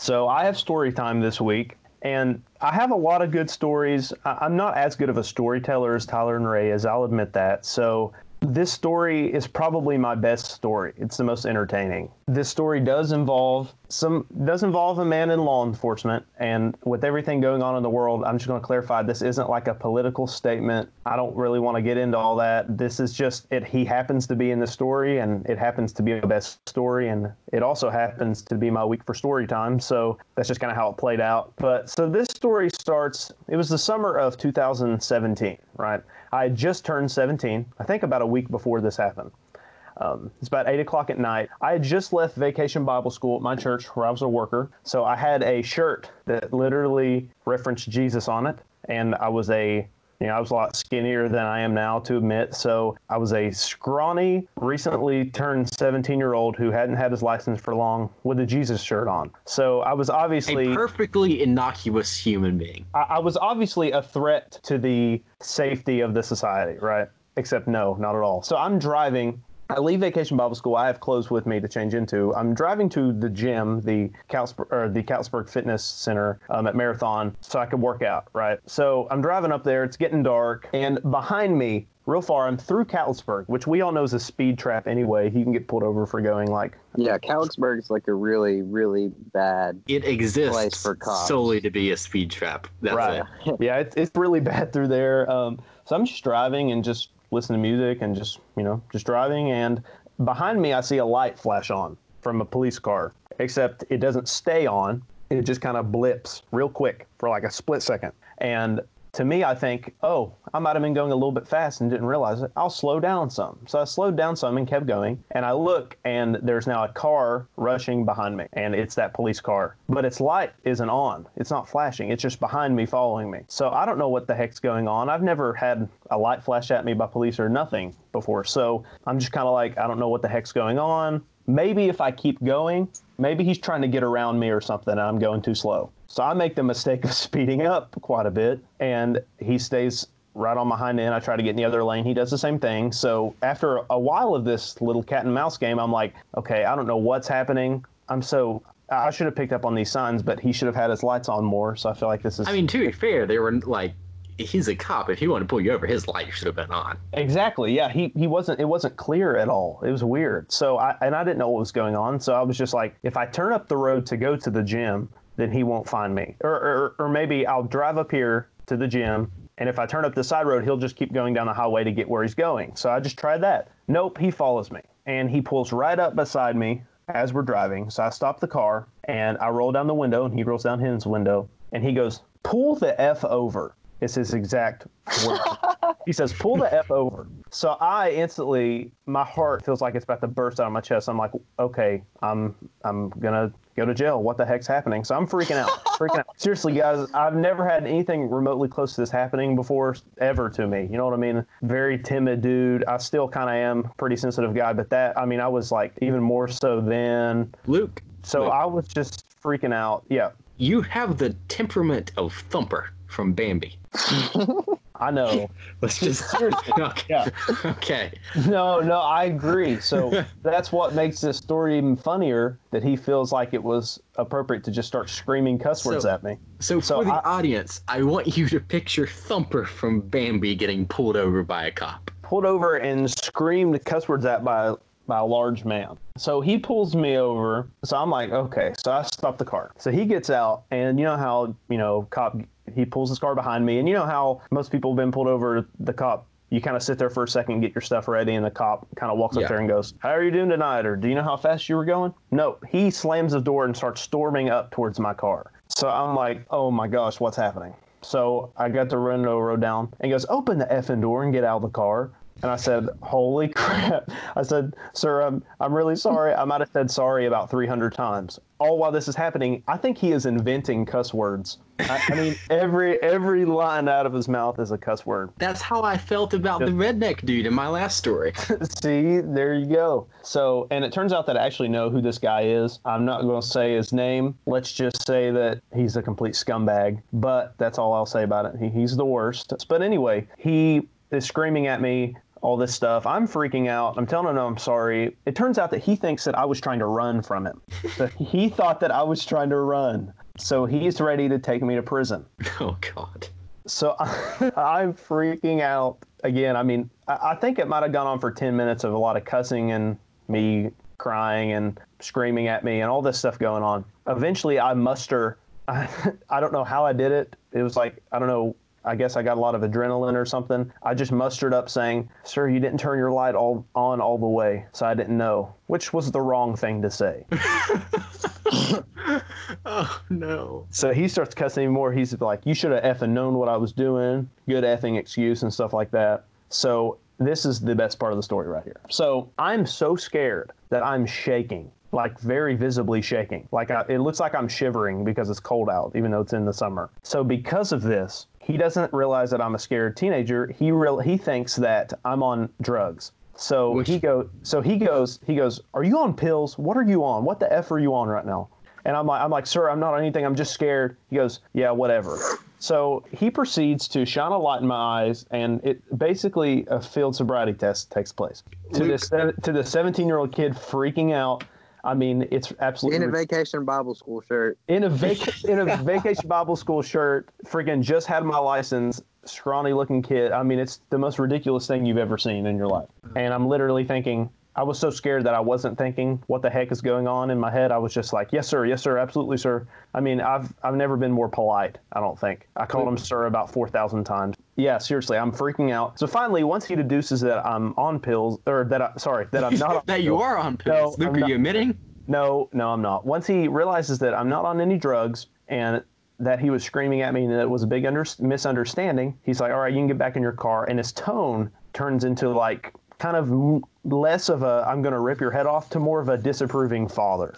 So I have story time this week, and I have a lot of good stories. I'm not as good of a storyteller as Tyler and Ray, as I'll admit that. So this story is probably my best story. It's the most entertaining. This story does involve a man in law enforcement, and with everything going on in the world, I'm just going to clarify this isn't like a political statement. I don't really want to get into all that. This is just it. He happens to be in the story, and it happens to be my best story, and it also happens to be my week for story time. So that's just kind of how it played out. But so this story starts. It was the summer of 2017, right? I had just turned 17, I think about a week before this happened. It's about 8 o'clock at night. I had just left Vacation Bible School at my church where I was a worker. So I had a shirt that literally referenced Jesus on it. And I was a lot skinnier than I am now, to admit. So I was a scrawny, recently turned 17-year-old who hadn't had his license for long with a Jesus shirt on. So I was obviously a perfectly innocuous human being. I was obviously a threat to the safety of the society, right? Except no, not at all. So I'm driving. I leave Vacation Bible School. I have clothes with me to change into. I'm driving to the gym, the Kautsburg Fitness Center at Marathon, so I could work out, right? So I'm driving up there. It's getting dark, and behind me, real far, I'm through Kautsburg, which we all know is a speed trap anyway. You can get pulled over for going like... Yeah, Kautsburg is like a really, really bad It exists place for cops. solely to be a speed trap. That's right. it. Yeah, it's really bad through there. So I'm just driving and just listening to music and just driving. And behind me, I see a light flash on from a police car, except it doesn't stay on. It just kind of blips real quick for like a split second. And to me, I think, oh, I might have been going a little bit fast and didn't realize it. I'll slow down some. So I slowed down some and kept going. And I look, and there's now a car rushing behind me. And it's that police car. But its light isn't on. It's not flashing. It's just behind me, following me. So I don't know what the heck's going on. I've never had a light flash at me by police or nothing before. So I'm just kind of like, I don't know what the heck's going on. Maybe if I keep going, maybe he's trying to get around me or something, and I'm going too slow. So I make the mistake of speeding up quite a bit, and he stays right on my hind end. I try to get in the other lane. He does the same thing. So after a while of this little cat and mouse game, I'm like, okay, I don't know what's happening. I should have picked up on these signs, but he should have had his lights on more. So I feel like this is... I mean, to be fair, they were like, he's a cop. If he wanted to pull you over, his light should have been on. Exactly. Yeah. He wasn't. It wasn't clear at all. It was weird. So I didn't know what was going on. So I was just like, if I turn up the road to go to the gym, then he won't find me. Or maybe I'll drive up here to the gym, and if I turn up the side road, he'll just keep going down the highway to get where he's going. So I just tried that. Nope. He follows me, and he pulls right up beside me as we're driving. So I stop the car, and I roll down the window, and he rolls down his window, and he goes, "Pull the F over." It's his exact word. He says, "Pull the F over." So I instantly, my heart feels like it's about to burst out of my chest. I'm like, okay, I'm gonna go to jail. What the heck's happening? So I'm freaking out. Seriously, guys, I've never had anything remotely close to this happening before, ever, to me. You know what I mean? Very timid dude. I still kind of am, pretty sensitive guy, but I was like even more so then. Luke. I was just freaking out. Yeah. You have the temperament of Thumper from Bambi. I know. Let's just... Seriously. Okay. Yeah. Okay. No, I agree. So that's what makes this story even funnier, that he feels like it was appropriate to just start screaming cuss words at me. So for the audience, I want you to picture Thumper from Bambi getting pulled over by a cop. Pulled over and screamed cuss words at by a large man. So he pulls me over. So I'm like, okay. So I stop the car. So he gets out, and you know how, cop, he pulls his car behind me, and you know how most people have been pulled over, the cop, you kind of sit there for a second and get your stuff ready, and the cop kind of walks up there and goes, "How are you doing tonight?" Or, "Do you know how fast you were going?" No, he slams the door and starts storming up towards my car. So I'm like, oh my gosh, what's happening? So I got the road down, and he goes, "Open the effing door and get out of the car." And I said, "Holy crap." I said, "Sir, I'm really sorry." I might have said sorry about 300 times. All while this is happening, I think he is inventing cuss words. I mean, every line out of his mouth is a cuss word. That's how I felt about the redneck dude in my last story. See, there you go. So, and it turns out that I actually know who this guy is. I'm not going to say his name. Let's just say that he's a complete scumbag. But that's all I'll say about it. He's the worst. But anyway, he is screaming at me all this stuff. I'm freaking out. I'm telling him I'm sorry. It turns out that he thinks that I was trying to run from him. So he thought that I was trying to run. So he's ready to take me to prison. Oh, God. So I'm freaking out again. I mean, I think it might have gone on for 10 minutes of a lot of cussing and me crying and screaming at me and all this stuff going on. Eventually, I muster. I don't know how I did it. It was like, I don't know. I guess I got a lot of adrenaline or something. I just mustered up saying, "Sir, you didn't turn your light on all the way, so I didn't know," which was the wrong thing to say. Oh, no. So he starts cussing me more. He's like, "You should have effing known what I was doing." Good effing excuse and stuff like that. So this is the best part of the story right here. So I'm so scared that I'm shaking, like very visibly shaking. Like it looks like I'm shivering because it's cold out, even though it's in the summer. So because of this, he doesn't realize that I'm a scared teenager. He thinks that I'm on drugs. So he goes, "Are you on pills? What are you on? What the F are you on right now?" And I'm like, "Sir, I'm not on anything. I'm just scared." He goes, "Yeah, whatever." So he proceeds to shine a light in my eyes, and it basically a field sobriety test takes place. To the 17-year-old kid freaking out. I mean, it's absolutely in a vacation Bible school shirt. In a vacation Bible school shirt, freaking just had my license, scrawny looking kid. I mean, it's the most ridiculous thing you've ever seen in your life. And I'm literally thinking, I was so scared that I wasn't thinking what the heck is going on in my head. I was just like, yes, sir, absolutely, sir. I mean, I've never been more polite, I don't think. I called him sir about 4,000 times. Yeah, seriously, I'm freaking out. So finally, once he deduces that I'm on pills, or that I'm not on that you are on pills. No, Luke, are you admitting? No, I'm not. Once he realizes that I'm not on any drugs and that he was screaming at me and that it was a big misunderstanding, he's like, "All right, you can get back in your car." And his tone turns into like kind of less of a "I'm going to rip your head off" to more of a disapproving father.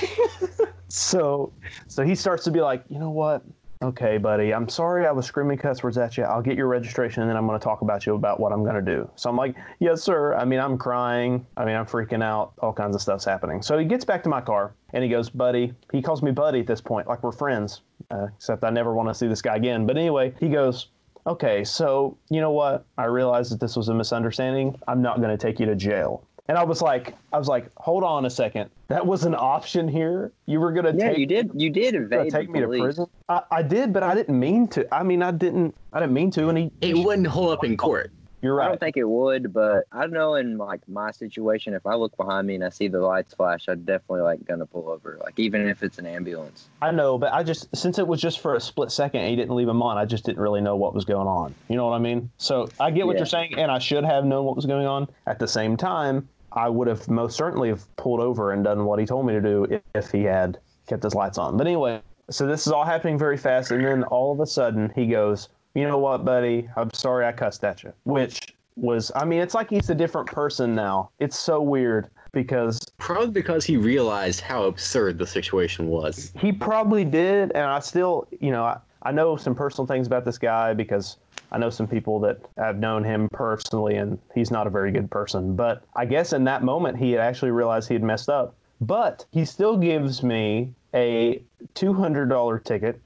So he starts to be like, "You know what? Okay, buddy, I'm sorry I was screaming cuss words at you. I'll get your registration and then I'm going to talk about you about what I'm going to do." So I'm like, "Yes, sir." I mean, I'm crying. I mean, I'm freaking out. All kinds of stuff's happening. So he gets back to my car and he goes, "Buddy." He calls me buddy at this point, like we're friends, except I never want to see this guy again. But anyway, he goes, "Okay, so you know what? I realized that this was a misunderstanding. I'm not going to take you to jail." And I was like, "Hold on a second. That was an option here. You were gonna you did evade take me to police. prison." I did, but I didn't mean to. I mean, I didn't mean to. And it wouldn't hold up in court. You're right. I don't think it would, but I know in like my situation, if I look behind me and I see the lights flash, I'm definitely like gonna pull over, like even if it's an ambulance. I know, but since it was just for a split second and he didn't leave him on, I just didn't really know what was going on. You know what I mean? So I get what you're saying, and I should have known what was going on. At the same time, I would have most certainly have pulled over and done what he told me to do if he had kept his lights on. But anyway, so this is all happening very fast, and then all of a sudden he goes, "You know what, buddy? I'm sorry I cussed at you." Which was, I mean, it's like he's a different person now. It's so weird because... Probably because he realized how absurd the situation was. He probably did, and I still, I know some personal things about this guy because I know some people that have known him personally, and he's not a very good person. But I guess in that moment, he had actually realized he had messed up. But he still gives me a $200 ticket.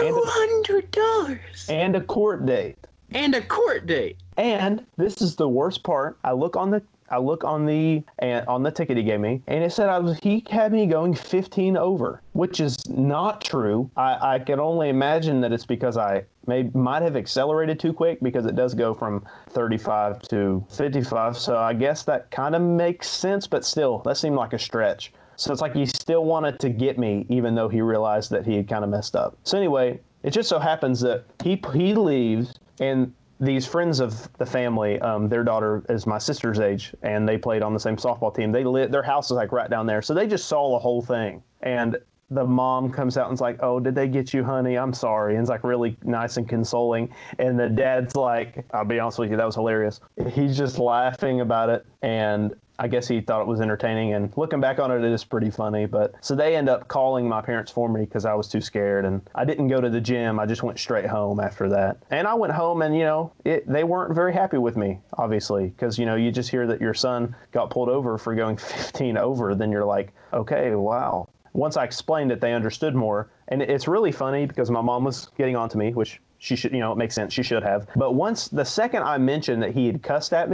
$200? And a court date. And a court date. And this is the worst part. I look on the ticket he gave me, and it said he had me going 15 over, which is not true. I can only imagine that it's because I might have accelerated too quick, because it does go from 35 to 55. So I guess that kind of makes sense, but still, that seemed like a stretch. So it's like he still wanted to get me, even though he realized that he had kind of messed up. So anyway, it just so happens that he leaves, and these friends of the family, their daughter is my sister's age, and they played on the same softball team. Their house is like right down there, so they just saw the whole thing. And the mom comes out and's like, "Oh, did they get you, honey? I'm sorry." And it's like really nice and consoling. And the dad's like, "I'll be honest with you, that was hilarious." He's just laughing about it, and I guess he thought it was entertaining, and looking back on it, it is pretty funny. But so they end up calling my parents for me because I was too scared, and I didn't go to the gym. I just went straight home after that. And I went home, and they weren't very happy with me, obviously, because you just hear that your son got pulled over for going 15 over, then you're like, okay, wow. Once I explained it, they understood more, and it's really funny because my mom was getting on to me, which she should, it makes sense, she should have. But the second I mentioned that he had cussed at me,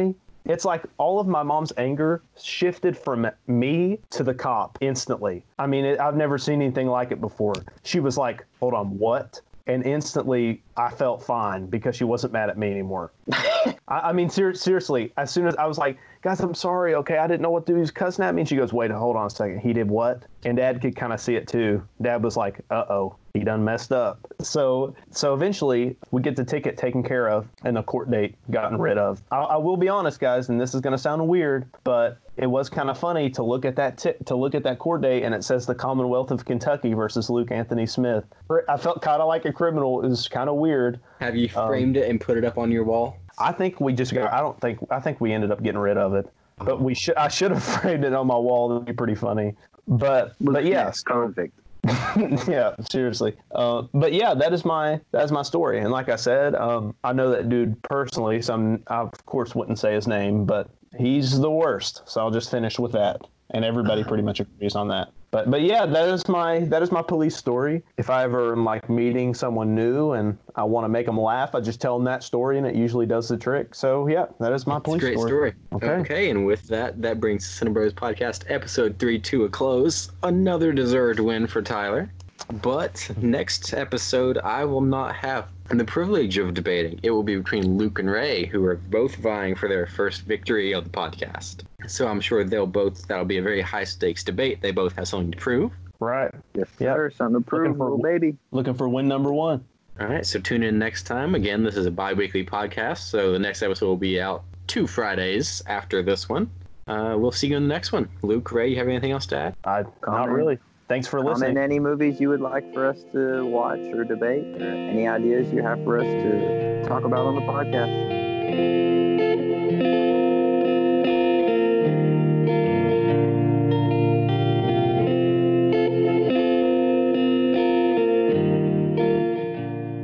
It's like all of my mom's anger shifted from me to the cop instantly. I mean, I've never seen anything like it before. She was like, hold on, what? And instantly I felt fine because she wasn't mad at me anymore. I mean, seriously, as soon as I was like, guys, I'm sorry, okay, I didn't know what dude was cussing at me. And she goes, wait, hold on a second. He did what? And Dad could kind of see it too. Dad was like, uh-oh, he done messed up. So eventually we get the ticket taken care of and the court date gotten rid of. I will be honest, guys, and this is going to sound weird, but it was kind of funny to look at that court date and it says the Commonwealth of Kentucky versus Luke Anthony Smith. I felt kind of like a criminal. It was kind of weird. Have you framed it and put it up on your wall? I think we just got. I think we ended up getting rid of it. But I should have framed it on my wall. That'd be pretty funny. But yeah, convict. Yeah, seriously. But yeah, that is my story. And like I said, I know that dude personally, so I of course wouldn't say his name, but he's the worst. So I'll just finish with that. And everybody pretty much agrees on that. But yeah, that is my police story. If I ever am like meeting someone new and I want to make them laugh, I just tell them that story and it usually does the trick. So yeah, that is my police story. Okay, and with that brings Cinebros Podcast episode 3 to a close. Another deserved win for Tyler. But next episode, I will not have the privilege of debating. It will be between Luke and Ray, who are both vying for their first victory of the podcast. So I'm sure that'll be a very high stakes debate. They both have something to prove. Right. Yes, sir. Something to prove, little baby. Looking for win number 1. All right, so tune in next time. Again, this is a bi-weekly podcast, so the next episode will be out 2 Fridays after this one. We'll see you in the next one. Luke, Ray, you have anything else to add? Not really. Thanks for listening. Comment any movies you would like for us to watch or debate, or any ideas you have for us to talk about on the podcast.